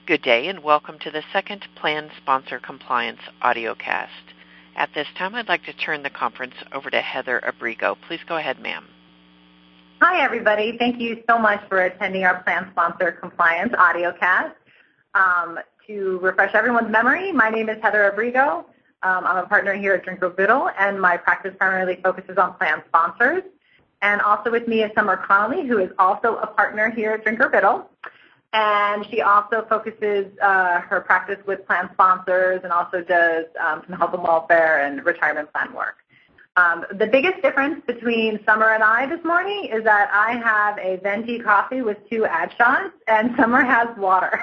Good day, and welcome to the second Plan Sponsor Compliance audiocast. At this time, I'd like to turn the conference over to Heather Abrigo. Please go ahead, ma'am. Hi, everybody. Thank you so much for attending our Plan Sponsor Compliance audiocast. To refresh everyone's memory, my name is Heather Abrigo. I'm a partner here at Drinker Biddle, and my practice primarily focuses on plan sponsors. And also with me is Summer Connolly, who is also a partner here at Drinker Biddle. And she also focuses her practice with plan sponsors and also does some health and welfare and retirement plan work. The biggest difference between Summer and I this morning is that I have a venti coffee with 2 ad-shots, and Summer has water.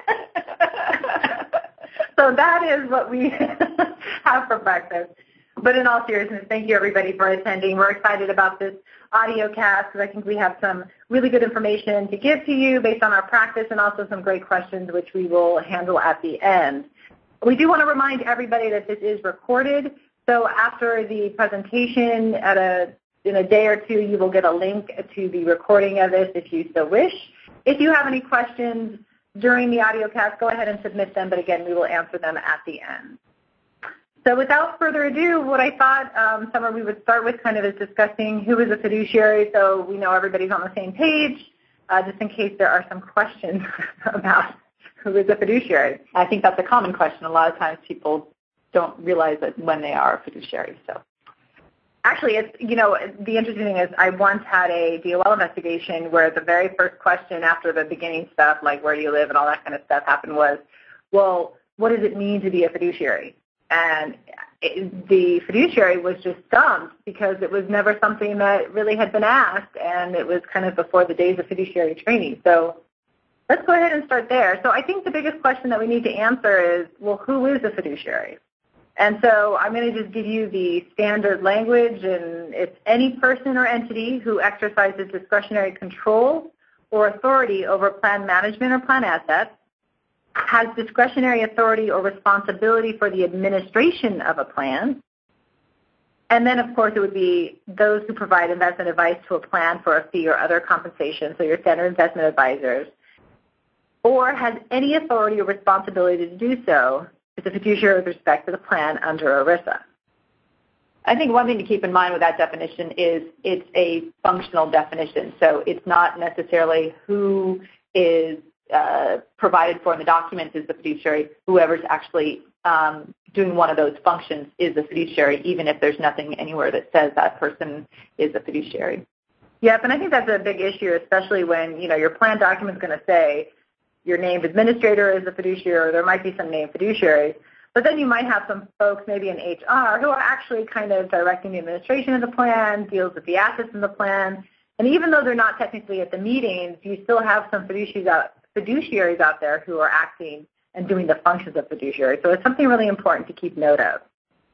So that is what we have for breakfast. But in all seriousness, thank you, everybody, for attending. We're excited about this audio cast because I think we have some really good information to give to you based on our practice and also some great questions which we will handle at the end. We do want to remind everybody that this is recorded. So after the presentation, in a day or two, you will get a link to the recording of this if you so wish. If you have any questions during the audio cast, go ahead and submit them, but again, we will answer them at the end. So without further ado, what I thought, Summer, we would start with kind of is discussing who is a fiduciary so we know everybody's on the same page, just in case there are some questions about who is a fiduciary. I think that's a common question. A lot of times people don't realize that when they are a fiduciary. So, actually, it's, the interesting thing is I once had a DOL investigation where the very first question after the beginning stuff, like where do you live and all that kind of stuff happened was, well, what does it mean to be a fiduciary? And the fiduciary was just stumped because it was never something that really had been asked, and it was kind of before the days of fiduciary training. So let's go ahead and start there. So I think the biggest question that we need to answer is, well, who is a fiduciary? And so I'm going to just give you the standard language, and it's any person or entity who exercises discretionary control or authority over plan management or plan assets, has discretionary authority or responsibility for the administration of a plan, and then, of course, it would be those who provide investment advice to a plan for a fee or other compensation, so your standard investment advisors, or has any authority or responsibility to do so as a fiduciary with respect to the plan under ERISA. I think one thing to keep in mind with that definition is it's a functional definition, so it's not necessarily who is provided for in the documents is the fiduciary. Whoever's actually doing one of those functions is the fiduciary, even if there's nothing anywhere that says that person is a fiduciary. Yep, and I think that's a big issue, especially when, your plan document's going to say your named administrator is a fiduciary, or there might be some named fiduciaries. But then you might have some folks, maybe in HR, who are actually kind of directing the administration of the plan, deals with the assets in the plan. And even though they're not technically at the meetings, you still have some fiduciaries out there who are acting and doing the functions of fiduciary. So it's something really important to keep note of.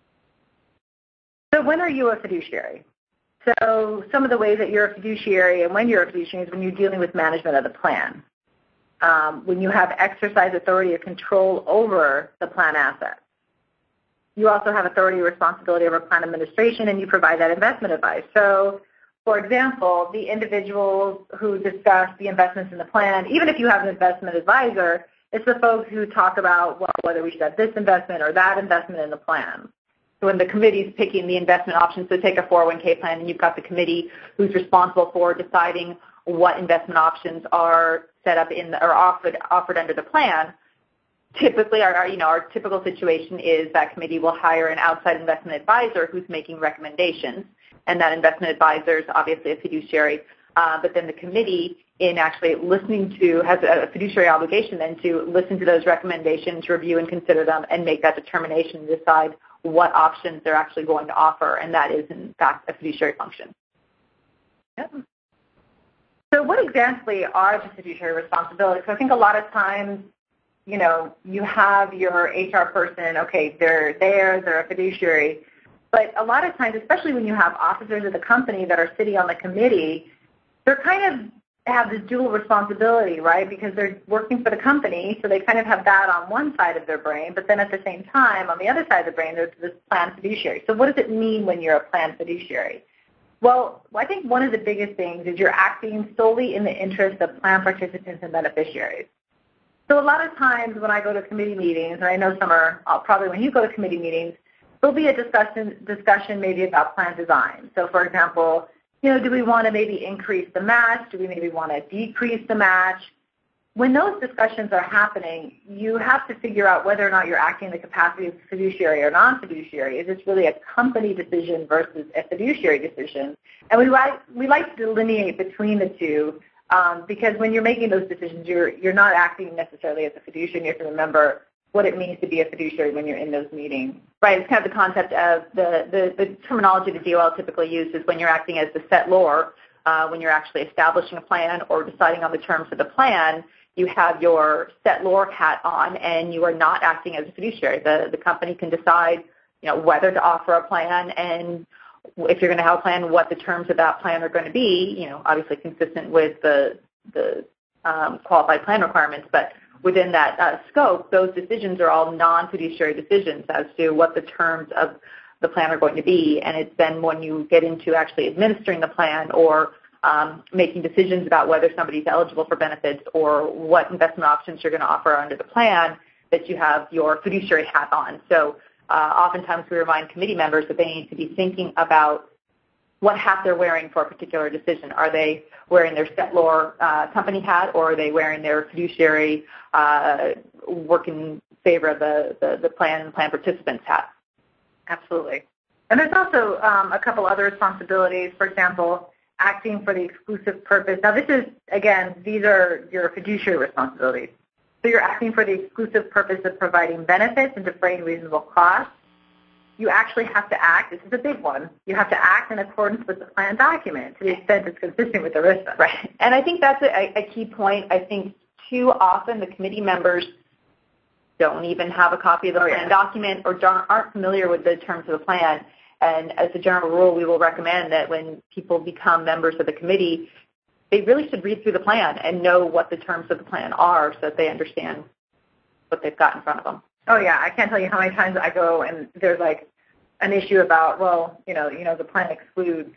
So when are you a fiduciary? So some of the ways that you're a fiduciary and when you're a fiduciary is when you're dealing with management of the plan. When you have exercise authority or control over the plan assets. You also have authority or responsibility over plan administration, and you provide that investment advice. So, for example, the individuals who discuss the investments in the plan, even if you have an investment advisor, it's the folks who talk about, well, whether we should have this investment or that investment in the plan. So when the committee's picking the investment options, so take a 401k plan, and you've got the committee who's responsible for deciding what investment options are set up or offered under the plan. Typically, our typical situation is that committee will hire an outside investment advisor who's making recommendations, and that investment advisor is obviously a fiduciary. But then the committee, in actually has a fiduciary obligation then to listen to those recommendations, review and consider them, and make that determination to decide what options they're actually going to offer, and that is, in fact, a fiduciary function. Yep. So what exactly are the fiduciary responsibilities? So I think a lot of times, you have your HR person, okay, they're a fiduciary. But a lot of times, especially when you have officers of the company that are sitting on the committee, they're kind of have this dual responsibility, right? Because they're working for the company, so they kind of have that on one side of their brain. But then at the same time, on the other side of the brain, there's this plan fiduciary. So what does it mean when you're a plan fiduciary? Well, I think one of the biggest things is you're acting solely in the interest of plan participants and beneficiaries. So a lot of times when I go to committee meetings, and I know some are probably when you go to committee meetings, there'll be a discussion maybe about plan design. So for example, do we want to maybe increase the match? Do we maybe want to decrease the match? When those discussions are happening, you have to figure out whether or not you're acting in the capacity of fiduciary or non-fiduciary. Is this really a company decision versus a fiduciary decision? And we like to delineate between the two because when you're making those decisions, you're not acting necessarily as a fiduciary. You have to remember what it means to be a fiduciary when you're in those meetings. Right. It's kind of the concept of the terminology the DOL typically uses when you're acting as the settlor, when you're actually establishing a plan or deciding on the terms of the plan. You have your settlor hat on, and you are not acting as a fiduciary. The company can decide, whether to offer a plan, and if you're going to have a plan, what the terms of that plan are going to be. Obviously consistent with the qualified plan requirements, but within that scope, those decisions are all non-fiduciary decisions as to what the terms of the plan are going to be. And it's then when you get into actually administering the plan or making decisions about whether somebody's eligible for benefits or what investment options you're going to offer under the plan that you have your fiduciary hat on. So oftentimes we remind committee members that they need to be thinking about what hat they're wearing for a particular decision. Are they wearing their settlor company hat, or are they wearing their fiduciary work in favor of the plan and plan participants hat? Absolutely. And there's also a couple other responsibilities. For example, acting for the exclusive purpose. Now this is, again, these are your fiduciary responsibilities. So you're acting for the exclusive purpose of providing benefits and defraying reasonable costs. You actually have to act, this is a big one, you have to act in accordance with the plan document to the extent it's consistent with ERISA. Right. And I think that's a key point. I think too often the committee members don't even have a copy of the plan document or aren't familiar with the terms of the plan. And as a general rule, we will recommend that when people become members of the committee, they really should read through the plan and know what the terms of the plan are so that they understand what they've got in front of them. Oh, yeah. I can't tell you how many times I go and there's like an issue about, well, the plan excludes,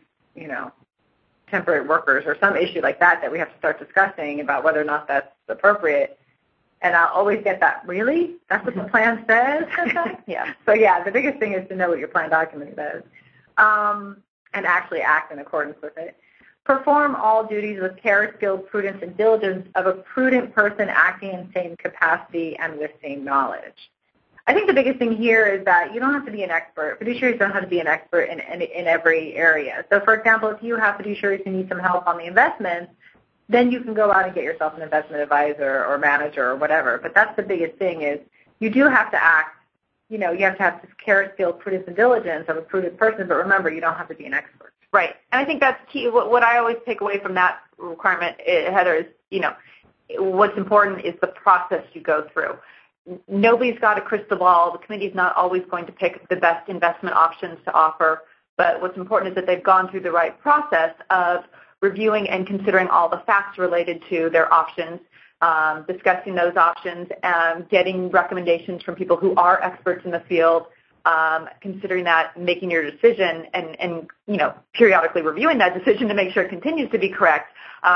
temporary workers or some issue like that we have to start discussing about whether or not that's appropriate. And I'll always get that, really? That's what the plan says? Yeah. So, yeah, the biggest thing is to know what your plan document says and actually act in accordance with it. Perform all duties with care, skill, prudence, and diligence of a prudent person acting in same capacity and with same knowledge. I think the biggest thing here is that you don't have to be an expert. Fiduciaries don't have to be an expert in every area. So, for example, if you have fiduciaries who need some help on the investments, then you can go out and get yourself an investment advisor or manager or whatever. But that's the biggest thing is you do have to act, you have to have this care, skill, prudence, and diligence of a prudent person, but remember, you don't have to be an expert. Right. And I think that's key. What I always take away from that requirement, Heather, is, what's important is the process you go through. Nobody's got a crystal ball. The committee's not always going to pick the best investment options to offer, but what's important is that they've gone through the right process of reviewing and considering all the facts related to their options, discussing those options, getting recommendations from people who are experts in the field, considering that, making your decision, and periodically reviewing that decision to make sure it continues to be correct.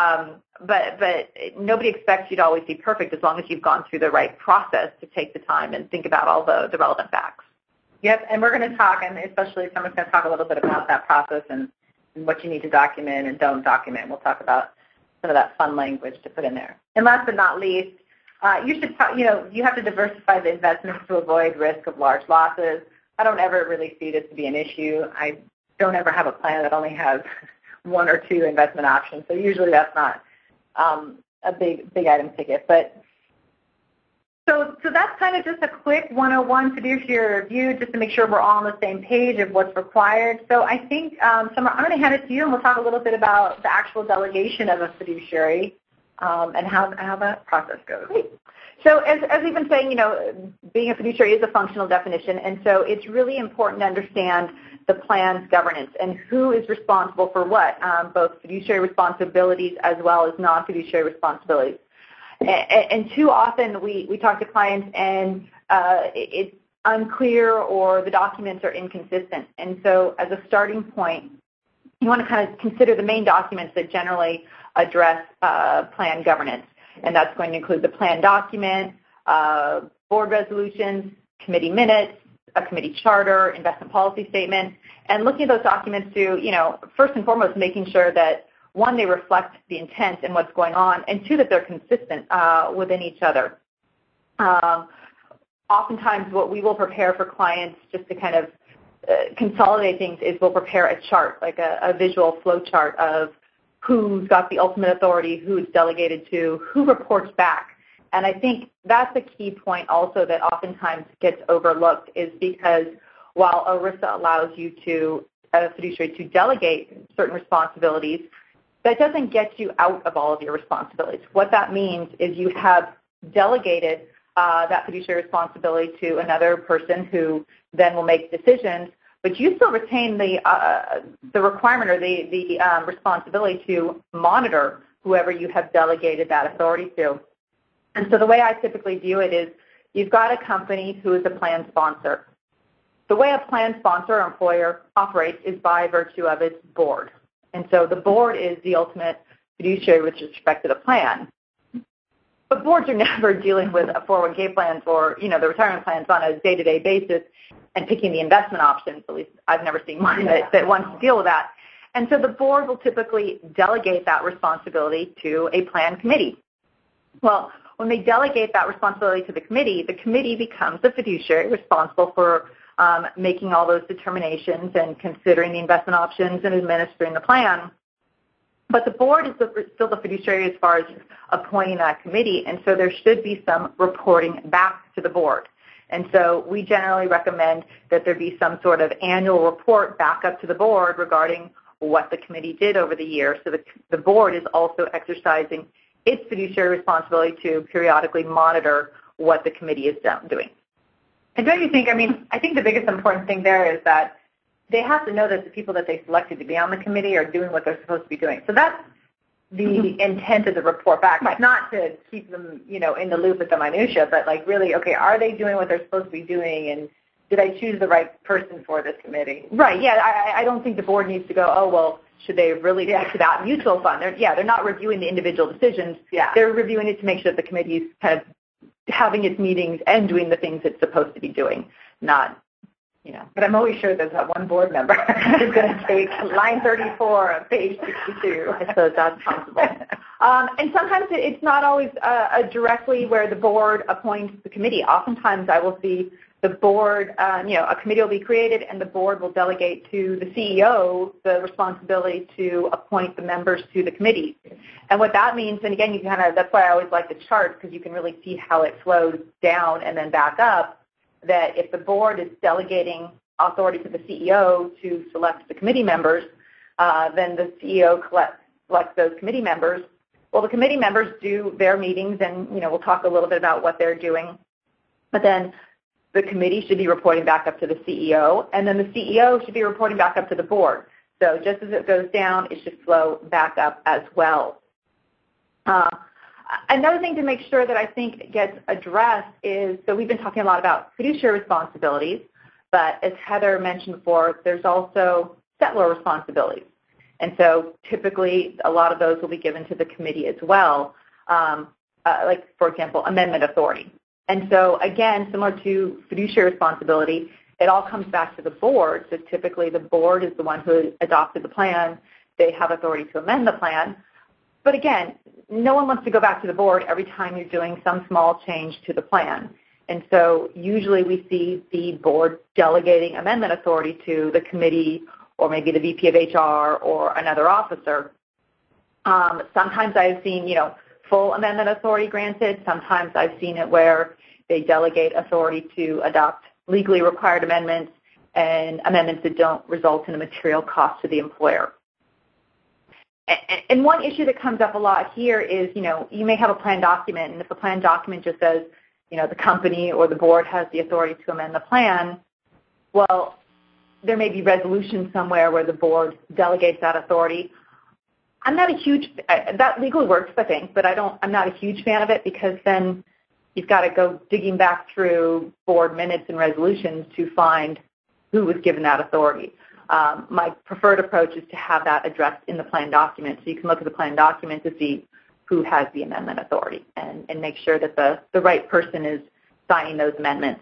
But nobody expects you to always be perfect as long as you've gone through the right process to take the time and think about all the relevant facts. Yep, and we're going to talk, and especially someone's going to talk a little bit about that process and what you need to document and don't document. We'll talk about some of that fun language to put in there. And last but not least, you have to diversify the investments to avoid risk of large losses. I don't ever really see this to be an issue. I don't ever have a plan that only has one or two investment options. So usually that's not a big item ticket. But so that's kind of just a quick 101 fiduciary review, just to make sure we're all on the same page of what's required. So I think, Summer, I'm going to hand it to you, and we'll talk a little bit about the actual delegation of a fiduciary and how that process goes. Great. So as we've been saying, being a fiduciary is a functional definition, and so it's really important to understand the plan's governance and who is responsible for what, both fiduciary responsibilities as well as non-fiduciary responsibilities. And too often we talk to clients and it's unclear or the documents are inconsistent. And so as a starting point, you want to kind of consider the main documents that generally address plan governance. and that's going to include the plan document, board resolutions, committee minutes, a committee charter, investment policy statement, and looking at those documents to, first and foremost, making sure that, one, they reflect the intent and what's going on, and two, that they're consistent within each other. Oftentimes what we will prepare for clients just to kind of consolidate things is we'll prepare a chart, like a visual flow chart of who's got the ultimate authority, who's delegated to, who reports back. And I think that's a key point also that oftentimes gets overlooked is because while ERISA allows you to, as a fiduciary, to delegate certain responsibilities, that doesn't get you out of all of your responsibilities. What that means is you have delegated that fiduciary responsibility to another person who then will make decisions, but you still retain the requirement or the responsibility to monitor whoever you have delegated that authority to. And so the way I typically view it is you've got a company who is a plan sponsor. The way a plan sponsor or employer operates is by virtue of its board. And so the board is the ultimate fiduciary with respect to the plan. But boards are never dealing with a 401k plans or, the retirement plans on a day-to-day basis and picking the investment options. At least I've never seen one that wants to deal with that. And so the board will typically delegate that responsibility to a plan committee. Well, when they delegate that responsibility to the committee becomes the fiduciary responsible for making all those determinations and considering the investment options and administering the plan. But the board is still the fiduciary as far as appointing that committee, and so there should be some reporting back to the board. And so we generally recommend that there be some sort of annual report back up to the board regarding what the committee did over the year. So the board is also exercising its fiduciary responsibility to periodically monitor what the committee is doing. And don't you think, I think the biggest important thing there is that they have to know that the people that they selected to be on the committee are doing what they're supposed to be doing. So that's the intent of the report back. Right. Not to keep them, in the loop with the minutia, but really, okay, are they doing what they're supposed to be doing, and did I choose the right person for this committee? Right, yeah, I don't think the board needs to go, oh, well, should they really stick to that mutual fund? They're not reviewing the individual decisions. Yeah. They're reviewing it to make sure that the committee is kind of having its meetings and doing the things it's supposed to be doing, not, But I'm always sure there's that one board member who's going to take line 34 of page 62. I suppose that's possible. And sometimes it's not always directly where the board appoints the committee. Oftentimes I will see the board, a committee will be created and the board will delegate to the CEO the responsibility to appoint the members to the committee. And what that means, and again, that's why I always like the chart, because you can really see how it flows down and then back up, that if the board is delegating authority to the CEO to select the committee members, then the CEO selects those committee members. Well, the committee members do their meetings, and we'll talk a little bit about what they're doing. But then the committee should be reporting back up to the CEO, and then the CEO should be reporting back up to the board. So just as it goes down, it should flow back up as well. Another thing to make sure that I think gets addressed is, so we've been talking a lot about fiduciary responsibilities, but as Heather mentioned before, there's also settlor responsibilities. And so typically a lot of those will be given to the committee as well, like, for example, amendment authority. And so, again, similar to fiduciary responsibility, it all comes back to the board. So typically the board is the one who adopted the plan. They have authority to amend the plan. But again, no one wants to go back to the board every time you're doing some small change to the plan. And so usually we see the board delegating amendment authority to the committee or maybe the VP of HR or another officer. Sometimes I've seen, full amendment authority granted. Sometimes I've seen it where they delegate authority to adopt legally required amendments and amendments that don't result in a material cost to the employer. And one issue that comes up a lot here is, you may have a plan document, and if the plan document just says, the company or the board has the authority to amend the plan, well, there may be resolution somewhere where the board delegates that authority. I'm not a huge, that legally works, I think, but I'm not a huge fan of it, because then you've got to go digging back through board minutes and resolutions to find who was given that authority. My preferred approach is to have that addressed in the plan document. So you can look at the plan document to see who has the amendment authority and make sure that the right person is signing those amendments.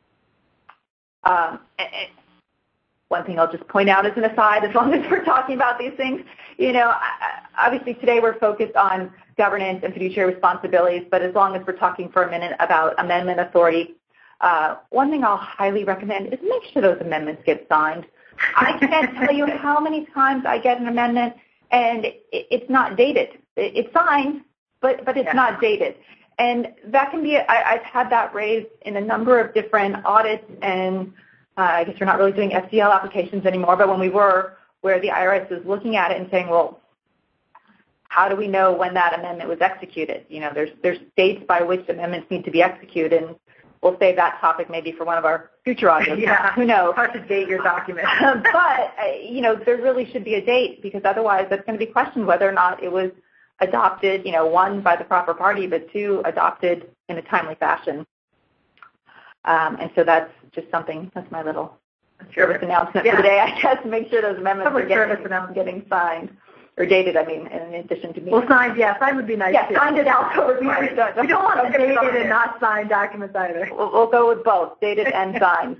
One thing I'll just point out as an aside, as long as we're talking about these things, obviously today we're focused on governance and fiduciary responsibilities, but as long as we're talking for a minute about amendment authority, one thing I'll highly recommend is make sure those amendments get signed. I can't tell you how many times I get an amendment and it's not dated. It's signed, but it's not dated. And that can be, I've had that raised in a number of different audits, and I guess we're not really doing FCL applications anymore, but when we were, where the IRS is looking at it and saying, well, how do we know when that amendment was executed? There's dates by which amendments need to be executed, and we'll save that topic maybe for one of our future audios. Yeah, who knows? Hard to date your document. But, there really should be a date, because otherwise that's going to be questioned whether or not it was adopted, one, by the proper party, but two, adopted in a timely fashion. And so that's just something, that's my little service announcement for the day, I guess, to make sure those amendments are getting signed, or dated, in addition to me. Well, signed, signed would be nice, too. signed it out. We don't want dated and not signed documents either. We'll go with both, dated and signed.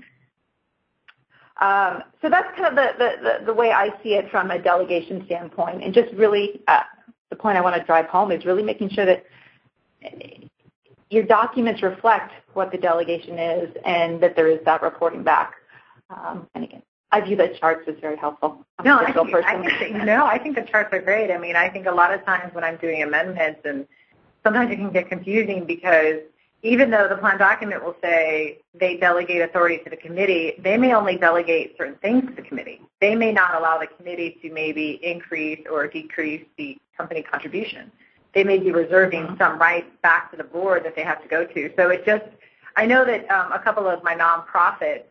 So that's kind of the way I see it from a delegation standpoint, and just really the point I want to drive home is really making sure that your documents reflect what the delegation is and that there is that reporting back. And again, I view the charts as very helpful. I think the charts are great. I think a lot of times when I'm doing amendments, and sometimes it can get confusing because even though the plan document will say they delegate authority to the committee, they may only delegate certain things to the committee. They may not allow the committee to maybe increase or decrease the company contribution. They may be reserving some rights back to the board that they have to go to. So it just, I know that a couple of my nonprofit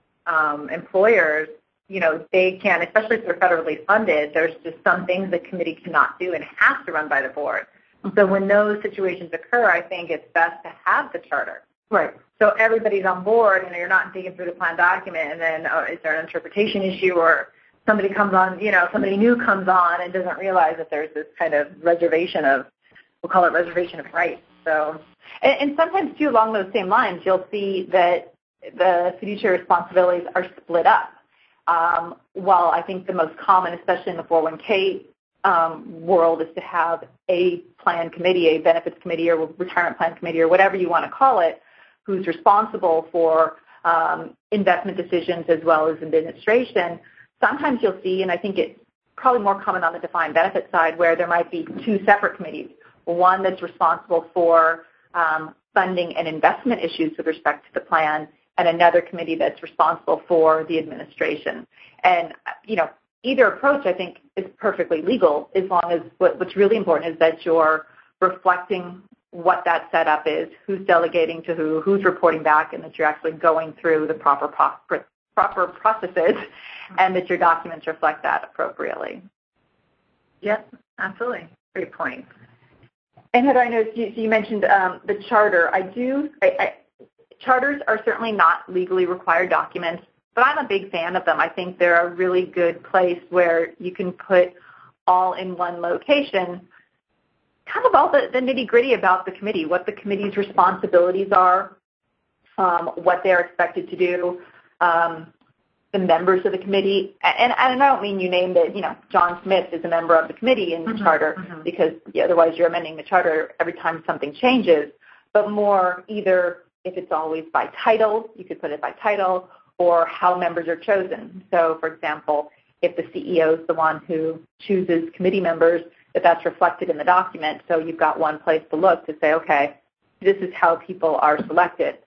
employers, they can, especially if they're federally funded, there's just some things the committee cannot do and has to run by the board. So when those situations occur, I think it's best to have the charter. Right. So everybody's on board, and you're not digging through the plan document, and then is there an interpretation issue, or somebody comes on, somebody new comes on and doesn't realize that there's this kind of reservation of, we'll call it reservation of rights. So, and sometimes too, along those same lines, you'll see that the fiduciary responsibilities are split up. While I think the most common, especially in the 401k world, is to have a plan committee, a benefits committee, or retirement plan committee, or whatever you want to call it, who's responsible for investment decisions as well as administration. Sometimes you'll see, and I think it's probably more common on the defined benefit side, where there might be two separate committees. One that's responsible for funding and investment issues with respect to the plan, and another committee that's responsible for the administration. And, either approach, I think, is perfectly legal, as long as what's really important is that you're reflecting what that setup is, who's delegating to who's reporting back, and that you're actually going through the proper processes, and that your documents reflect that appropriately. Yep, absolutely. Great point. And Heather, I know you mentioned the charter. Charters are certainly not legally required documents, but I'm a big fan of them. I think they're a really good place where you can put all in one location kind of all the nitty-gritty about the committee, what the committee's responsibilities are, what they're expected to do, the members of the committee. And I don't mean you named it, John Smith is a member of the committee in the charter, because otherwise you're amending the charter every time something changes, but more either if it's always by title, you could put it by title, or how members are chosen. So, for example, if the CEO is the one who chooses committee members, that's reflected in the document. So you've got one place to look to say, okay, this is how people are selected.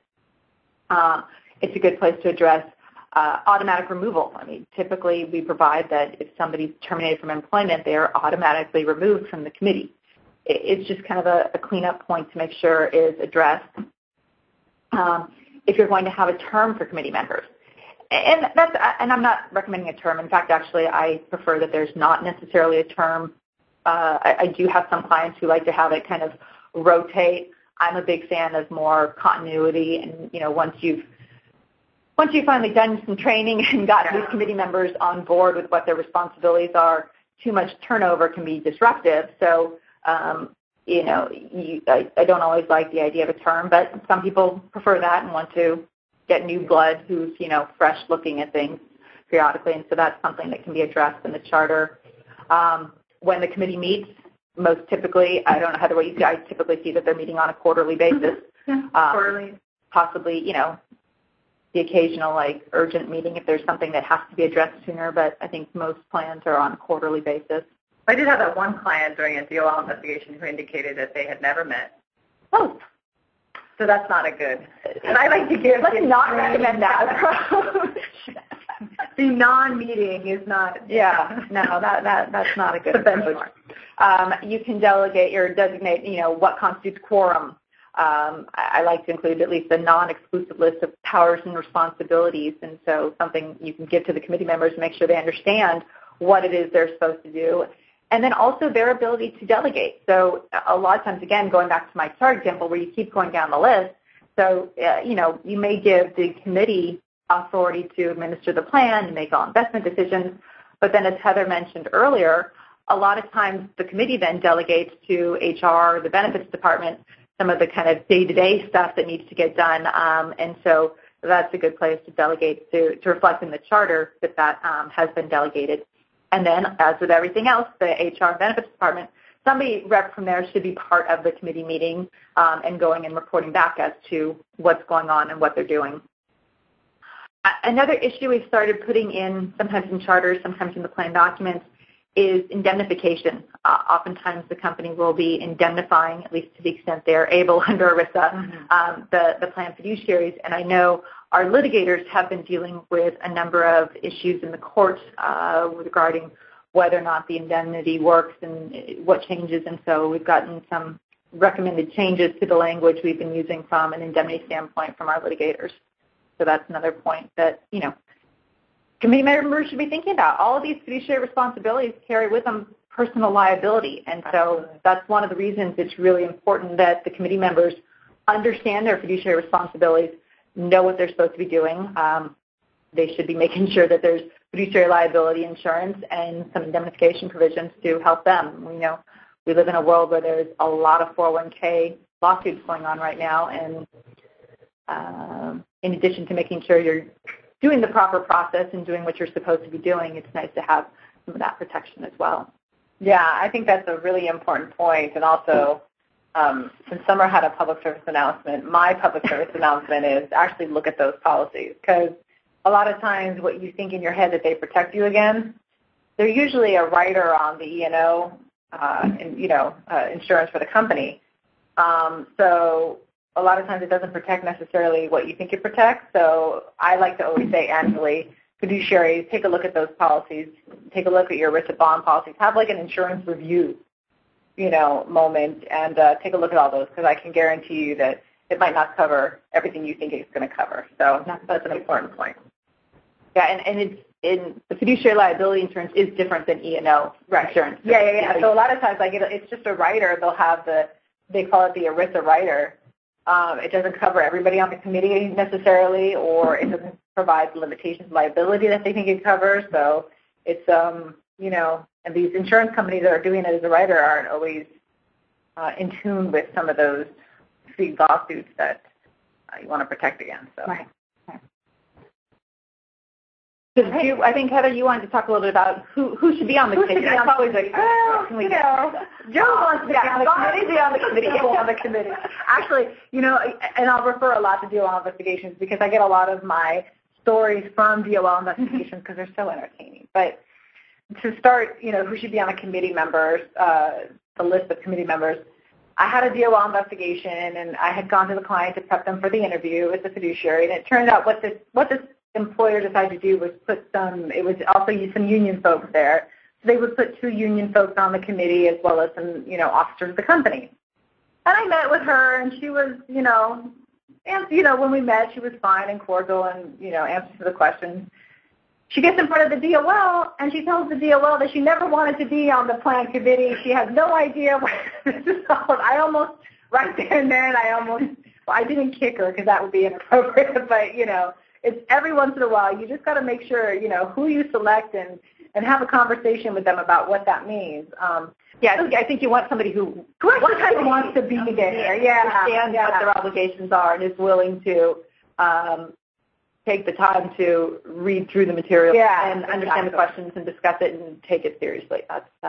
It's a good place to address automatic removal. Typically we provide that if somebody's terminated from employment, they are automatically removed from the committee. It's just kind of a cleanup point to make sure is addressed. If you're going to have a term for committee members. And I'm not recommending a term. In fact, actually, I prefer that there's not necessarily a term. I do have some clients who like to have it kind of rotate. I'm a big fan of more continuity, and once you've finally done some training and got these committee members on board with what their responsibilities are, too much turnover can be disruptive. So I don't always like the idea of a term, but some people prefer that and want to get new blood who's, fresh looking at things periodically. And so that's something that can be addressed in the charter. When the committee meets, most typically, I don't know, Heather, what you see, I typically see that they're meeting on a quarterly basis. Quarterly. Possibly, the occasional urgent meeting if there's something that has to be addressed sooner, but I think most plans are on a quarterly basis. I did have that one client during a DOL investigation who indicated that they had never met. Oh. So that's not a good. And I like to give. Let's not recommend that. The non-meeting is not. Yeah, no, that's not a good benchmark. You can delegate or designate, what constitutes quorum. I like to include at least a non-exclusive list of powers and responsibilities, and so something you can give to the committee members to make sure they understand what it is they're supposed to do, and then also their ability to delegate. So a lot of times, again, going back to my chart example where you keep going down the list, so, you may give the committee authority to administer the plan and make all investment decisions, but then as Heather mentioned earlier, a lot of times the committee then delegates to HR, the benefits department, some of the kind of day-to-day stuff that needs to get done, and so that's a good place to delegate to reflect in the charter that has been delegated. And then, as with everything else, the HR and benefits department, somebody rep from there should be part of the committee meeting and going and reporting back as to what's going on and what they're doing. Another issue we've started putting in, sometimes in charters, sometimes in the plan documents, is indemnification. Oftentimes the company will be indemnifying, at least to the extent they're able under ERISA, the plan fiduciaries. And I know our litigators have been dealing with a number of issues in the courts regarding whether or not the indemnity works and what changes. And so we've gotten some recommended changes to the language we've been using from an indemnity standpoint from our litigators. So that's another point that, committee members should be thinking about. All of these fiduciary responsibilities carry with them personal liability, and so that's one of the reasons it's really important that the committee members understand their fiduciary responsibilities, know what they're supposed to be doing. They should be making sure that there's fiduciary liability insurance and some indemnification provisions to help them. We know we live in a world where there's a lot of 401k lawsuits going on right now, and in addition to making sure you're doing the proper process and doing what you're supposed to be doing, it's nice to have some of that protection as well. Yeah, I think that's a really important point. And also, since Summer had a public service announcement, my public service announcement is actually look at those policies, because a lot of times what you think in your head that they protect you against, they're usually a rider on the E&O, insurance for the company. So a lot of times it doesn't protect necessarily what you think it protects. So I like to always say annually, fiduciaries, take a look at those policies, take a look at your ERISA bond policies, have like an insurance review, moment, and take a look at all those, because I can guarantee you that it might not cover everything you think it's going to cover. So that's an important point. Yeah, and it's in the fiduciary liability insurance is different than E&O insurance. Yeah. So a lot of times it's just a rider. They'll have they call it the ERISA rider. It doesn't cover everybody on the committee necessarily, or it doesn't provide the limitations of liability that they think it covers. So it's, and these insurance companies that are doing it as a rider aren't always in tune with some of those big lawsuits that you want to protect against. So. Right. So I think, Heather, you wanted to talk a little bit about who should be on the committee. That's always Joe wants to be on the committee. Actually, and I'll refer a lot to DOL investigations because I get a lot of my stories from DOL investigations because they're so entertaining. But to start, who should be on the committee members, the list of committee members, I had a DOL investigation, and I had gone to the client to prep them for the interview with the fiduciary, and it turned out what this employer decided to do was it was also some union folks there. So they would put 2 union folks on the committee as well as some, officers of the company. And I met with her, and she was, when we met, she was fine and cordial and, answers to the questions. She gets in front of the DOL, and she tells the DOL that she never wanted to be on the plan committee. She has no idea what this is about. I almost, right there and then, I didn't kick her because that would be inappropriate, but, it's every once in a while. You just got to make sure, who you select and and have a conversation with them about what that means. I think you want somebody who wants to be there. Understands what their obligations are and is willing to take the time to read through the material and understand the questions and discuss it and take it seriously.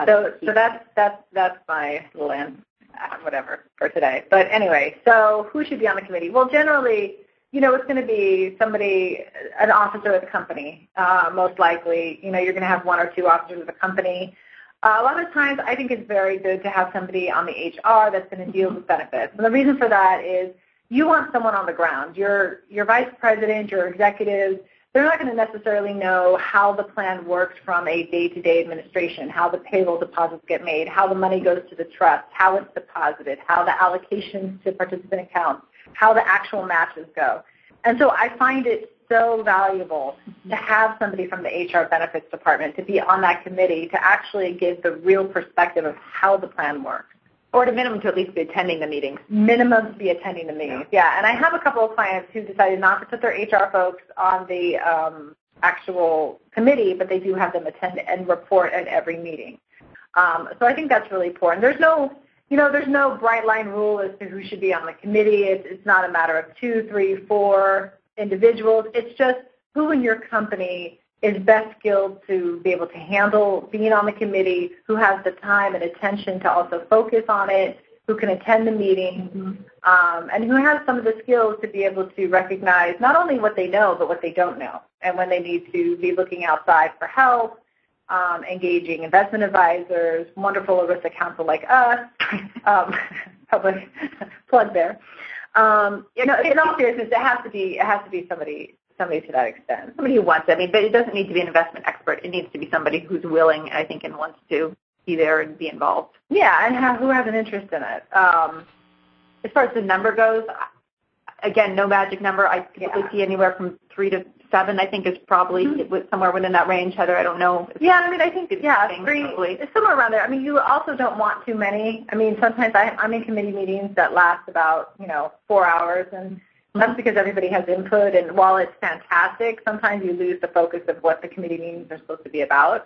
That's my little whatever for today. But anyway, so who should be on the committee? Well, generally, it's going to be somebody, an officer of the company, most likely. You're going to have one or two officers of the company. A lot of times, I think it's very good to have somebody on the HR that's going to deal with benefits. And the reason for that is you want someone on the ground. Your vice president, your executives, they're not going to necessarily know how the plan works from a day-to-day administration, how the payroll deposits get made, how the money goes to the trust, how it's deposited, how the allocations to participant accounts, how the actual matches go. And so I find it so valuable to have somebody from the HR benefits department to be on that committee to actually give the real perspective of how the plan works. Or at a minimum to at least be attending the meetings. Minimum to be attending the meetings, yeah. And I have a couple of clients who decided not to put their HR folks on the actual committee, but they do have them attend and report at every meeting. So I think that's really important. There's no bright line rule as to who should be on the committee. It's not a matter of 2, 3, 4 individuals. It's just who in your company is best skilled to be able to handle being on the committee, who has the time and attention to also focus on it, who can attend the meeting, and who has some of the skills to be able to recognize not only what they know, but what they don't know, and when they need to be looking outside for help, engaging investment advisors, wonderful ERISA counsel like us, public plug there. In all seriousness, it has to be somebody to that extent. Somebody who wants it. But it doesn't need to be an investment expert. It needs to be somebody who's willing, I think, and wants to be there and be involved. Yeah, and who has an interest in it. As far as the number goes, again, no magic number. I typically see anywhere from 3 to 7, I think, is probably somewhere within that range. Heather, I don't know. I think, 3, it's somewhere around there. You also don't want too many. Sometimes I'm in committee meetings that last about, 4 hours, and that's because everybody has input, and while it's fantastic, sometimes you lose the focus of what the committee meetings are supposed to be about.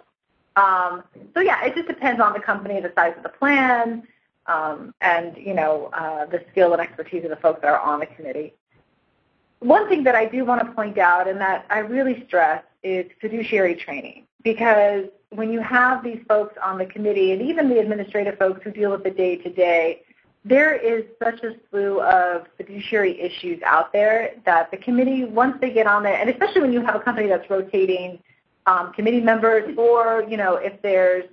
It just depends on the company, the size of the plan, and, the skill and expertise of the folks that are on the committee. One thing that I do want to point out and that I really stress is fiduciary training, because when you have these folks on the committee and even the administrative folks who deal with the day-to-day, there is such a slew of fiduciary issues out there that the committee, once they get on there, and especially when you have a company that's rotating committee members, or, if there's,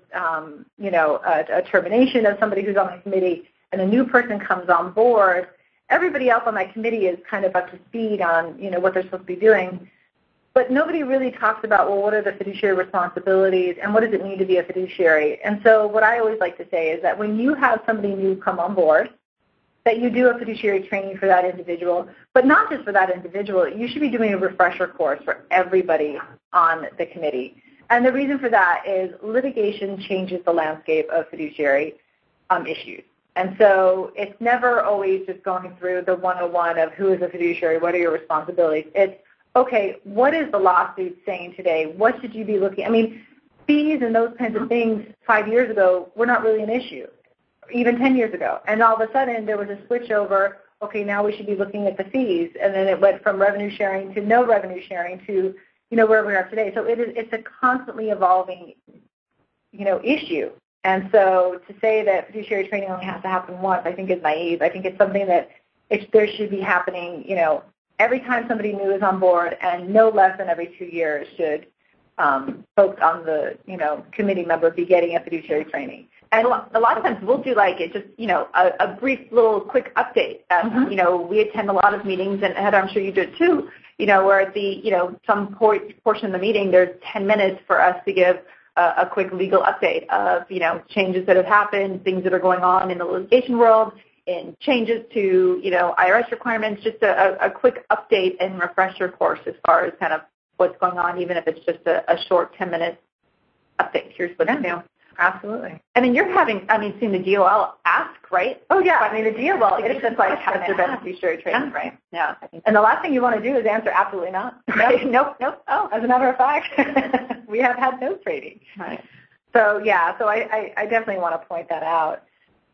a termination of somebody who's on the committee and a new person comes on board, everybody else on that committee is kind of up to speed on, what they're supposed to be doing. But nobody really talks about, well, what are the fiduciary responsibilities and what does it mean to be a fiduciary? And so what I always like to say is that when you have somebody new come on board, that you do a fiduciary training for that individual, but not just for that individual. You should be doing a refresher course for everybody on the committee. And the reason for that is litigation changes the landscape of fiduciary issues. And so it's never always just going through the 101 of who is a fiduciary, what are your responsibilities. It's, okay, what is the lawsuit saying today? What should you be looking at? Fees and those kinds of things 5 years ago were not really an issue, even 10 years ago. And all of a sudden there was a switch over, okay, now we should be looking at the fees. And then it went from revenue sharing to no revenue sharing to, where we are today. So it's a constantly evolving, issue. And so to say that fiduciary training only has to happen once, I think is naive. I think it's something that there should be happening, every time somebody new is on board, and no less than every 2 years should folks on the, committee member be getting a fiduciary training. And a lot of times we'll do a brief little quick update. We attend a lot of meetings, and Heather, I'm sure you do it too, where at the, some portion of the meeting, there's 10 minutes for us to give a quick legal update of, changes that have happened, things that are going on in the litigation world, and changes to, IRS requirements, just a quick update and refresher course as far as kind of what's going on, even if it's just a short 10-minute update. Here's what's new. Absolutely. And then you're seeing the DOL ask, right? Oh, yeah. I mean, the DOL, it's just like, has there been fiduciary trading, right? Yeah. And the last thing you want to do is answer absolutely not. Right? Nope. Oh, as a matter of fact, we have had no trading. Right. So, yeah, I definitely want to point that out.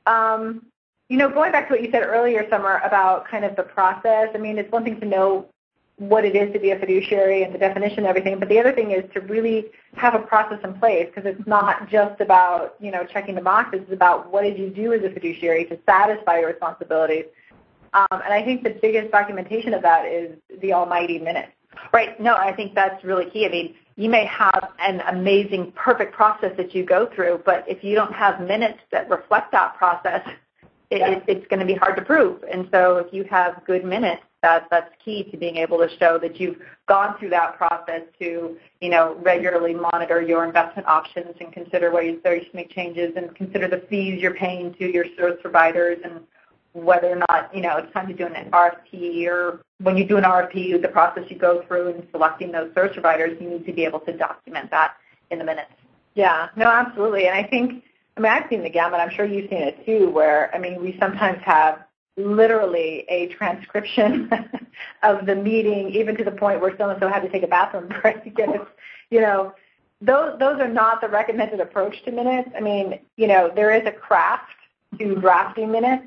Going back to what you said earlier, Summer, about kind of the process, I mean, it's one thing to know what it is to be a fiduciary and the definition and everything, but the other thing is to really have a process in place, because it's not just about, checking the boxes. It's about what did you do as a fiduciary to satisfy your responsibilities. And I think the biggest documentation of that is the almighty minutes. Right. No, I think that's really key. I mean, you may have an amazing, perfect process that you go through, but if you don't have minutes that reflect that process, it's going to be hard to prove. And so if you have good minutes, that's key to being able to show that you've gone through that process to, regularly monitor your investment options and consider where you should make changes and consider the fees you're paying to your service providers and whether or not, it's time to do an RFP, or when you do an RFP, the process you go through in selecting those service providers, you need to be able to document that in the minutes. Yeah, no, absolutely. And I've seen the gamut. I'm sure you've seen it too, where, we sometimes have literally a transcription of the meeting, even to the point where so-and-so had to take a bathroom break. And it's, those are not the recommended approach to minutes. There is a craft to drafting minutes.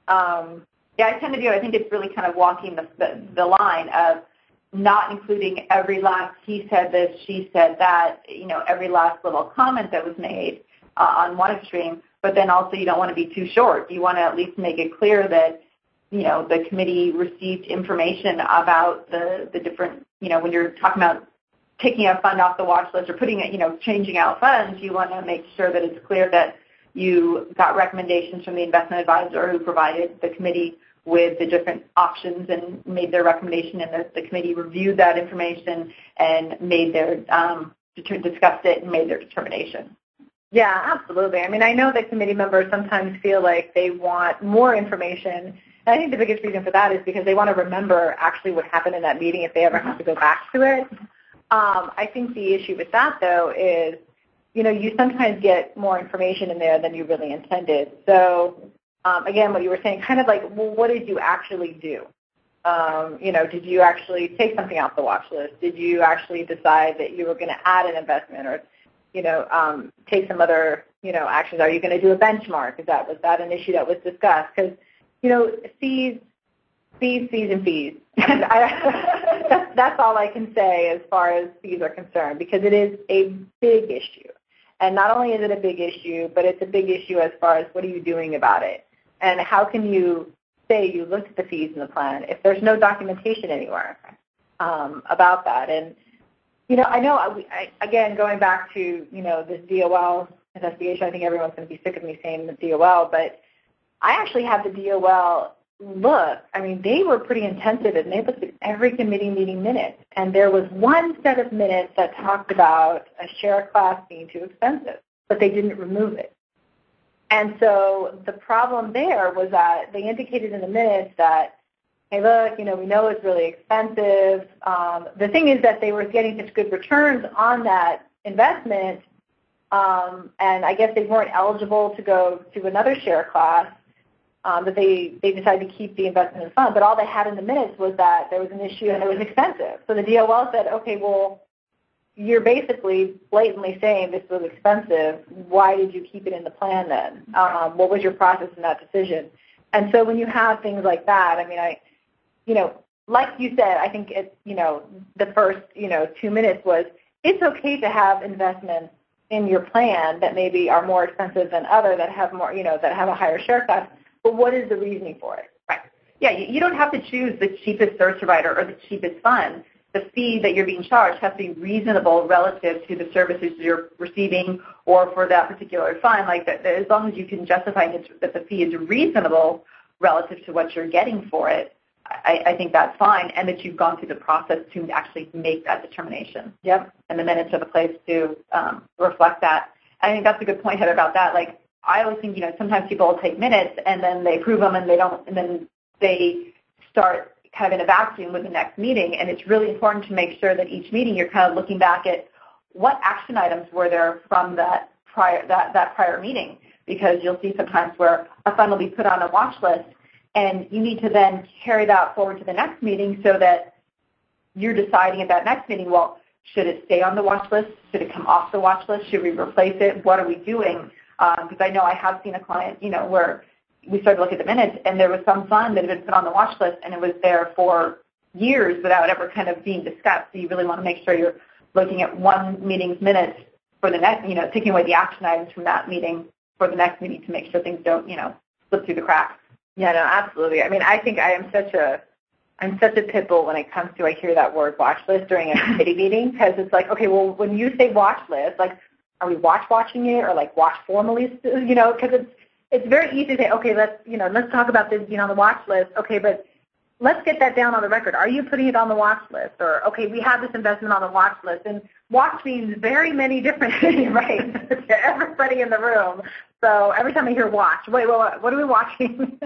I tend to do. I think it's really kind of walking the line of not including every last he said this, she said that, every last little comment that was made on one extreme, but then also you don't want to be too short. You want to at least make it clear that, the committee received information about the different, when you're talking about taking a fund off the watch list or putting it, changing out funds, you want to make sure that it's clear that you got recommendations from the investment advisor who provided the committee with the different options and made their recommendation, and the committee reviewed that information and made their discussed it and made their determination. Yeah, absolutely. I know that committee members sometimes feel like they want more information. And I think the biggest reason for that is because they want to remember actually what happened in that meeting if they ever have to go back to it. I think the issue with that, though, is, you sometimes get more information in there than you really intended. So, again, what you were saying, kind of like, well, what did you actually do? Did you actually take something off the watch list? Did you actually decide that you were going to add an investment or, take some other, actions? Are you going to do a benchmark? Was that an issue that was discussed? Because, fees. That's all I can say as far as fees are concerned, because it is a big issue. And not only is it a big issue, but it's a big issue as far as what are you doing about it? And how can you say you looked at the fees in the plan if there's no documentation anywhere about that? And, I know, again, going back to, this DOL investigation, I think everyone's going to be sick of me saying the DOL, but I actually had the DOL look. They were pretty intensive, and they looked at every committee meeting minute. And there was one set of minutes that talked about a share class being too expensive, but they didn't remove it. And so the problem there was that they indicated in the minutes that, hey, look, we know it's really expensive. The thing is that they were getting such good returns on that investment, and I guess they weren't eligible to go to another share class, that they decided to keep the investment in the fund. But all they had in the minutes was that there was an issue and it was expensive. So the DOL said, okay, well, you're basically blatantly saying this was expensive. Why did you keep it in the plan then? What was your process in that decision? And so when you have things like that, like you said, I think it's, the first, 2 minutes was, it's okay to have investments in your plan that maybe are more expensive than other that have more, that have a higher share class. But what is the reasoning for it? Right. Yeah, you don't have to choose the cheapest service provider or the cheapest fund. The fee that you're being charged has to be reasonable relative to the services you're receiving or for that particular fund. Like that, as long as you can justify that the fee is reasonable relative to what you're getting for it, I think that's fine, and that you've gone through the process to actually make that determination. Yep. And the minutes are the place to reflect that. I think that's a good point, Heather, about that. Like, I always think, sometimes people will take minutes and then they approve them and then they start kind of in a vacuum with the next meeting. And it's really important to make sure that each meeting you're kind of looking back at what action items were there from that prior meeting, because you'll see sometimes where a fund will be put on a watch list, and you need to then carry that forward to the next meeting so that you're deciding at that next meeting, well, should it stay on the watch list? Should it come off the watch list? Should we replace it? What are we doing? Because I know I have seen a client, where we started to look at the minutes, and there was some fund that had been put on the watch list, and it was there for years without ever kind of being discussed. So you really want to make sure you're looking at one meeting's minutes for the next, taking away the action items from that meeting for the next meeting to make sure things don't, slip through the cracks. Yeah, no, absolutely. I mean, I think I'm such a pit bull when it comes to, I hear that word watch list during a committee meeting, because it's like, okay, well, when you say watch list, like, are we watching it, or like watch formally, because it's very easy to say, okay, let's talk about this being on the watch list. Okay, but let's get that down on the record. Are you putting it on the watch list? Or, okay, we have this investment on the watch list. And watch means very many different things, right, to everybody in the room. So every time I hear watch, wait, what are we watching?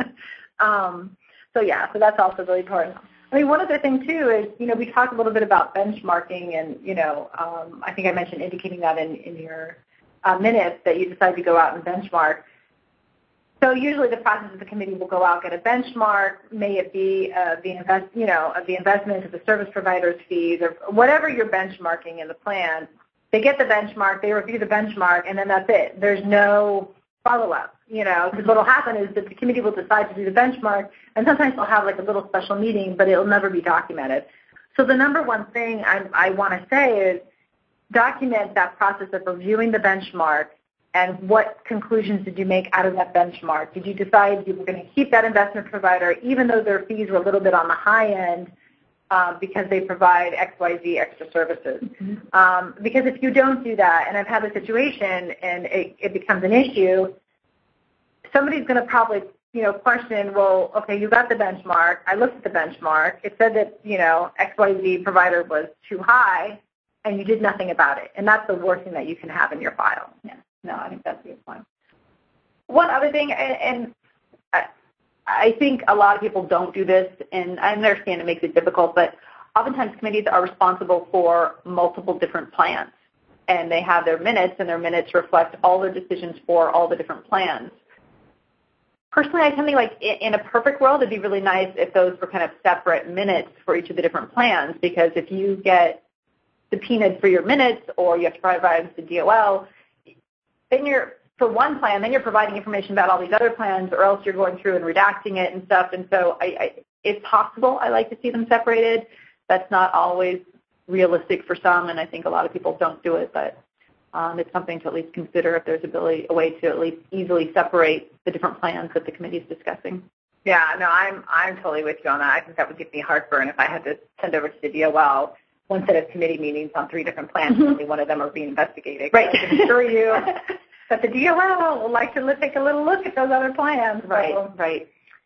So that's also really important. I mean, one other thing, too, is, we talked a little bit about benchmarking, and, I think I mentioned indicating that in your minutes that you decided to go out and benchmark. So usually the process of the committee will go out, get a benchmark, may it be of the investment, of the service provider's fees, or whatever you're benchmarking in the plan. They get the benchmark, they review the benchmark, and then that's it. There's no follow-up, because what will happen is that the committee will decide to do the benchmark, and sometimes they'll have like a little special meeting, but it'll never be documented. So the number one thing I want to say is document that process of reviewing the benchmark. And what conclusions did you make out of that benchmark? Did you decide you were going to keep that investment provider even though their fees were a little bit on the high end because they provide XYZ extra services? Mm-hmm. Because if you don't do that, and I've had the situation and it becomes an issue, somebody's going to probably question, well, okay, you got the benchmark. I looked at the benchmark. It said that, XYZ provider was too high, and you did nothing about it. And that's the worst thing that you can have in your file. Yeah. No, I think that's a good point. One other thing, and I think a lot of people don't do this, and I understand it makes it difficult, but oftentimes committees are responsible for multiple different plans, and they have their minutes, and their minutes reflect all their decisions for all the different plans. Personally, I tend to think like in a perfect world, it'd be really nice if those were kind of separate minutes for each of the different plans, because if you get subpoenaed for your minutes or you have to provide them to DOL, then for one plan, then you're providing information about all these other plans, or else you're going through and redacting it and stuff. And so if possible, I like to see them separated. That's not always realistic for some, and I think a lot of people don't do it, but it's something to at least consider if there's a way to at least easily separate the different plans that the committee is discussing. Yeah, no, I'm totally with you on that. I think that would give me heartburn if I had to send over to the DOL one set of committee meetings on 3 different plans, mm-hmm. Only one of them are being investigated. Right. I can assure you that the DOL would like to take a little look at those other plans. Right, so. right.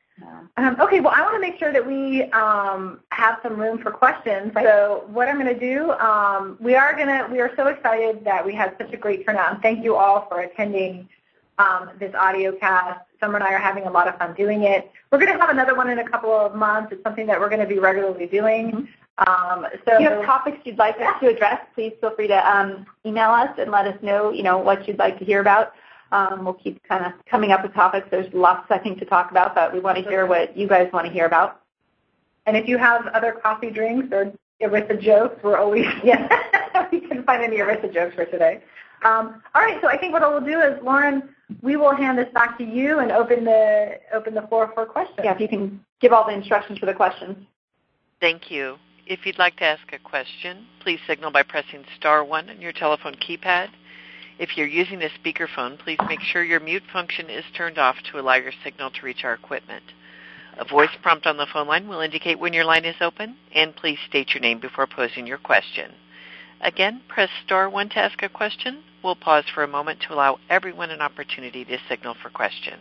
Okay, well, I want to make sure that we have some room for questions. Right. So what I'm going to do, we are so excited that we had such a great turnout, and thank you all for attending this audio cast. Summer and I are having a lot of fun doing it. We're going to have another one in a couple of months. It's something that we're going to be regularly doing. Mm-hmm. So if you have topics you'd like us to address, please feel free to email us and let us know, what you'd like to hear about. We'll keep kind of coming up with topics. There's lots, I think, to talk about, but we want to hear what you guys want to hear about. And if you have other coffee drinks or ERISA jokes, we're always, we can find any ERISA jokes for today. All right, so I think what we'll do is, Lauren, we will hand this back to you and open the floor for questions. Yeah, if you can give all the instructions for the questions. Thank you. If you'd like to ask a question, please signal by pressing star 1 on your telephone keypad. If you're using a speakerphone, please make sure your mute function is turned off to allow your signal to reach our equipment. A voice prompt on the phone line will indicate when your line is open, and please state your name before posing your question. Again, press star 1 to ask a question. We'll pause for a moment to allow everyone an opportunity to signal for questions.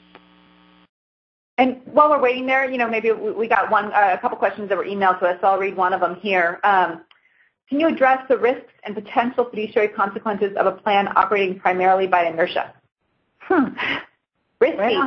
And while we're waiting there, maybe we got a couple questions that were emailed to us, so I'll read one of them here. Can you address the risks and potential fiduciary consequences of a plan operating primarily by inertia? Risky.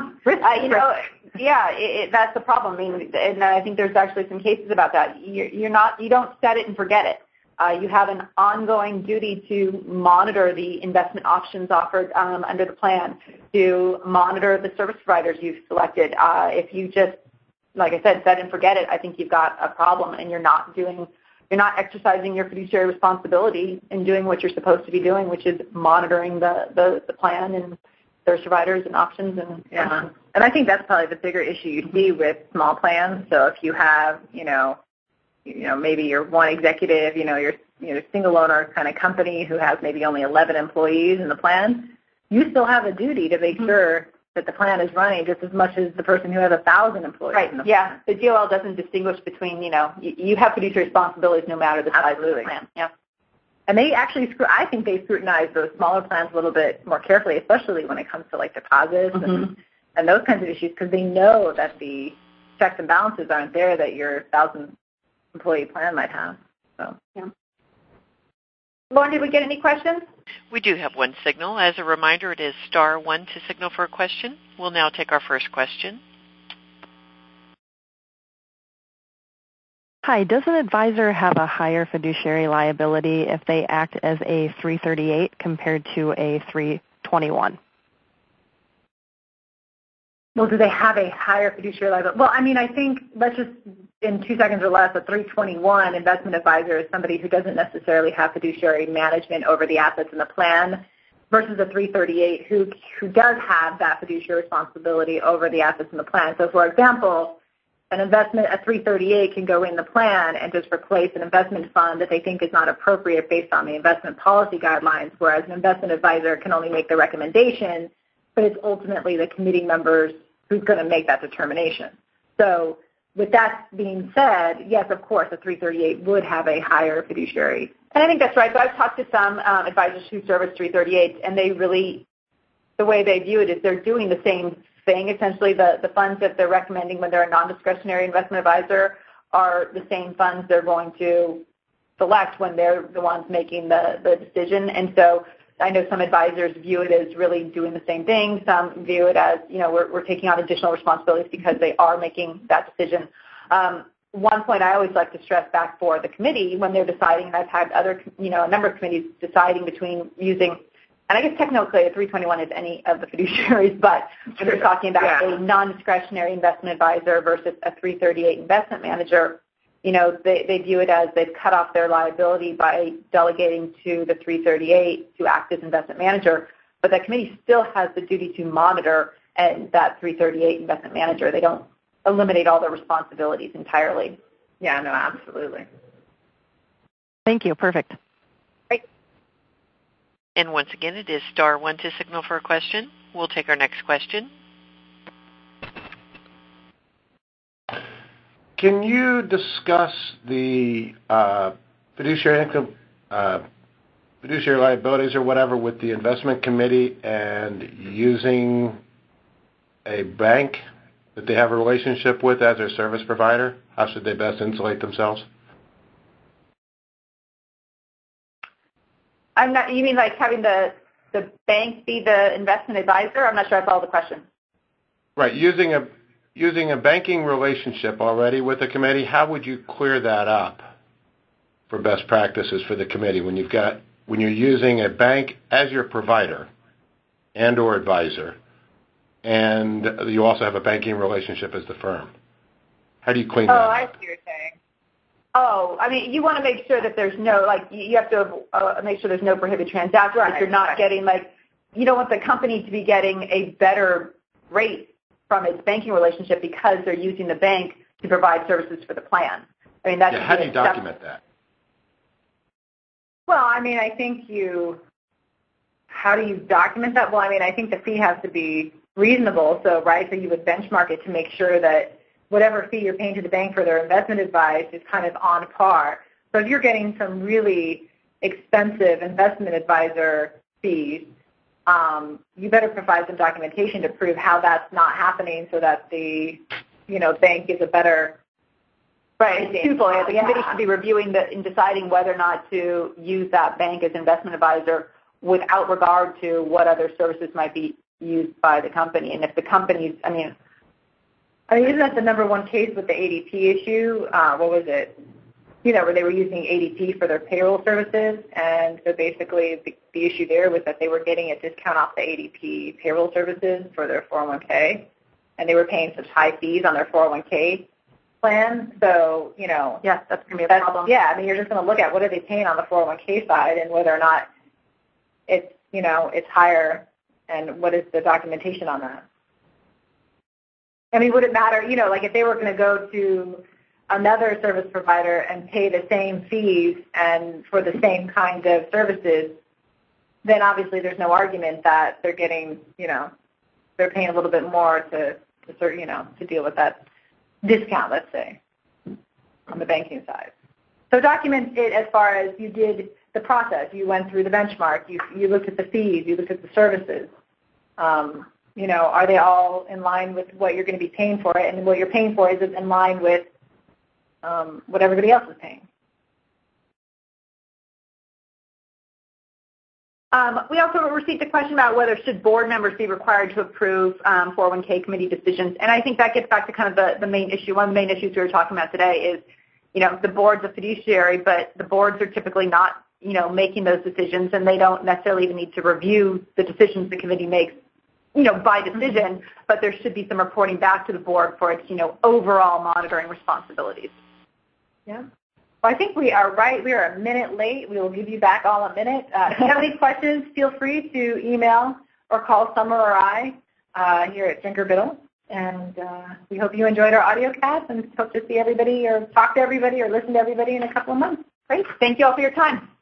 That's the problem. I mean, and I think there's actually some cases about that. You don't set it and forget it. You have an ongoing duty to monitor the investment options offered under the plan, to monitor the service providers you've selected. If you just, like I said, set and forget it, I think you've got a problem, and you're not exercising your fiduciary responsibility and doing what you're supposed to be doing, which is monitoring the plan and service providers and options. And I think that's probably the bigger issue you see with small plans. So if you have, maybe you're one executive, you're single owner kind of company who has maybe only 11 employees in the plan, you still have a duty to make sure that the plan is running just as much as the person who has 1,000 employees. Right. In the plan. The DOL doesn't distinguish between, you have fiduciary responsibilities no matter the size of the plan. Yeah. And they actually, I think they scrutinize those smaller plans a little bit more carefully, especially when it comes to like deposits and those kinds of issues, because they know that the checks and balances aren't there that your 1,000 employee plan might have. So. Yeah. Lauren, did we get any questions? We do have one signal. As a reminder, it is *1 to signal for a question. We'll now take our first question. Hi, does an advisor have a higher fiduciary liability if they act as a 338 compared to a 321? Well, do they have a higher fiduciary liability? Well, I think, let's just, in 2 seconds or less, a 321 investment advisor is somebody who doesn't necessarily have fiduciary management over the assets in the plan versus a 338 who does have that fiduciary responsibility over the assets in the plan. So, for example, a 338 can go in the plan and just replace an investment fund that they think is not appropriate based on the investment policy guidelines, whereas an investment advisor can only make the recommendation, but it's ultimately the committee members who's going to make that determination. So with that being said, yes, of course, a 338 would have a higher fiduciary. And I think that's right. So I've talked to some advisors who service 338s, and they really, the way they view it is they're doing the same thing. Essentially, the funds that they're recommending when they're a non-discretionary investment advisor are the same funds they're going to select when they're the ones making the decision. And so I know some advisors view it as really doing the same thing. Some view it as, we're taking on additional responsibilities because they are making that decision. One point I always like to stress back for the committee when they're deciding, and I've had other, a number of committees deciding between using, and I guess technically a 321 is any of the fiduciaries, but when they're talking about a non-discretionary investment advisor versus a 338 investment manager, they view it as they've cut off their liability by delegating to the 338 to act as investment manager, but that committee still has the duty to monitor and that 338 investment manager. They don't eliminate all their responsibilities entirely. Yeah, no, absolutely. Thank you. Perfect. Great. And once again, it is *1 to signal for a question. We'll take our next question. Can you discuss the fiduciary income, fiduciary liabilities or whatever with the investment committee and using a bank that they have a relationship with as their service provider? How should they best insulate themselves? You mean like having the bank be the investment advisor? I'm not sure I follow the question. Right. Using a banking relationship already with the committee, how would you clear that up for best practices for the committee when you're using a bank as your provider and or advisor, and you also have a banking relationship as the firm? How do you clean that up? Oh, I see what you're saying. Oh, I mean, you want to make sure that there's no, you have to make sure there's no prohibited transactions. Right, that you're not getting, you don't want the company to be getting a better rate from its banking relationship because they're using the bank to provide services for the plan. I mean, how do you document that? Well, I mean, I think how do you document that? Well, I mean, I think the fee has to be reasonable. So, right, so you would benchmark it to make sure that whatever fee you're paying to the bank for their investment advice is kind of on par. So if you're getting some really expensive investment advisor fees, you better provide some documentation to prove how that's not happening so that the, bank is a better. Right. It's twofold. The committee should be reviewing and deciding whether or not to use that bank as investment advisor without regard to what other services might be used by the company. And if the company's, isn't that the number one case with the ADP issue? What was it? where they were using ADP for their payroll services. And so basically the issue there was that they were getting a discount off the ADP payroll services for their 401k, and they were paying such high fees on their 401k plan. So, yes, that's going to be a problem. Yeah, I mean, you're just going to look at what are they paying on the 401k side and whether or not it's, it's higher, and what is the documentation on that. I mean, would it matter, like if they were going to go to another service provider and pay the same fees and for the same kind of services, then obviously there's no argument that they're getting, they're paying a little bit more to deal with that discount, let's say, on the banking side. So document it as far as you did the process. You went through the benchmark. You looked at the fees. You looked at the services. Are they all in line with what you're going to be paying for it? And what you're paying for, is it in line with what everybody else is paying? We also received a question about whether should board members be required to approve 401k committee decisions. And I think that gets back to kind of the main issue. One of the main issues we were talking about today is, the board's a fiduciary, but the boards are typically not, making those decisions, and they don't necessarily even need to review the decisions the committee makes, by decision, but there should be some reporting back to the board for its, overall monitoring responsibilities. Yeah. Well, I think we are right. We are a minute late. We will give you back all a minute. If you have any questions, feel free to email or call Summer or I here at Drinker Biddle. And we hope you enjoyed our audio cast, and hope to see everybody or talk to everybody or listen to everybody in a couple of months. Great. Thank you all for your time.